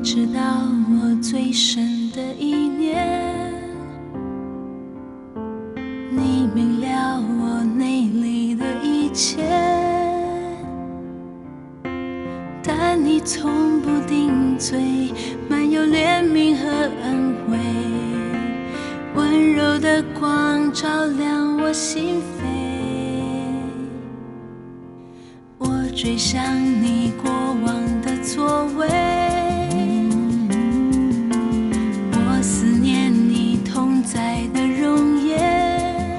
知道我最深的意念，你明了我内里的一切，但你从不顶嘴，满有怜悯和恩惠，温柔的光照亮我心扉。我追想你过往的作为，我思念你同在的容颜，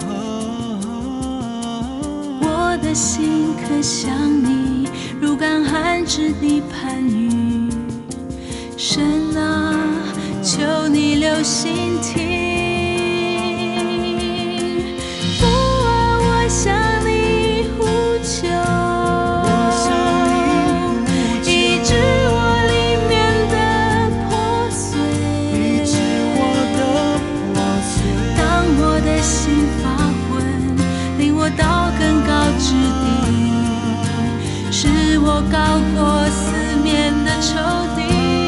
我的心可想你如干旱之地盼雨。神啊，求你留心听，父啊，我向你呼求，医治我里面的破碎，当我的心发昏，领我到更高之地，使我高过四面的仇敌。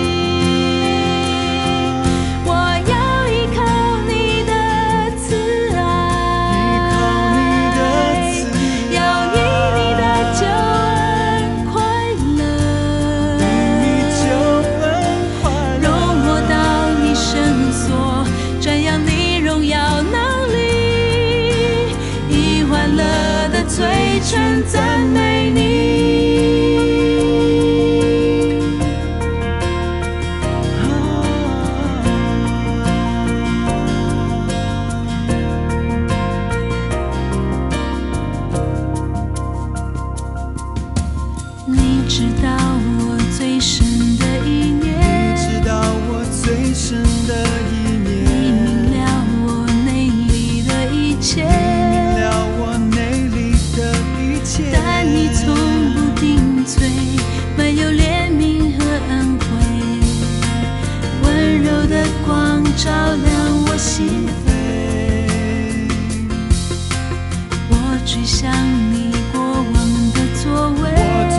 嘴唇赞美你，你知道我最深的意念，你明了我内里的一切，但你从不顶嘴，满有怜悯和恩惠，温柔的光照亮我心扉。我追想你过往的作为，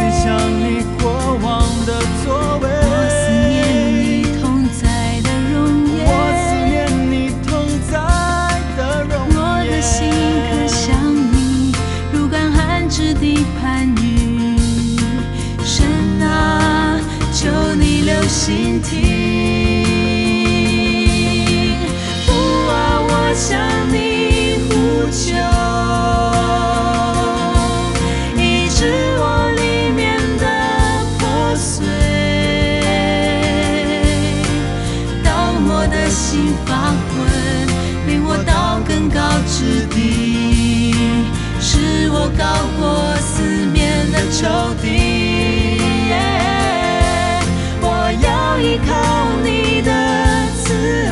我思念你同在的容颜，我的心可想你如干旱之地盼雨。神啊，求你留心听，父啊，我向你呼求，医治我里面的破碎，当我的心发昏，领我到更高之地，使我高过四面的仇敌。我要依靠你的慈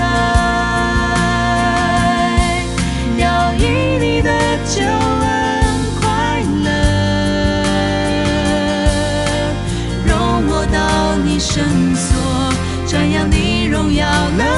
爱，要以你的救恩快乐，容我到你圣所，瞻仰你荣耀。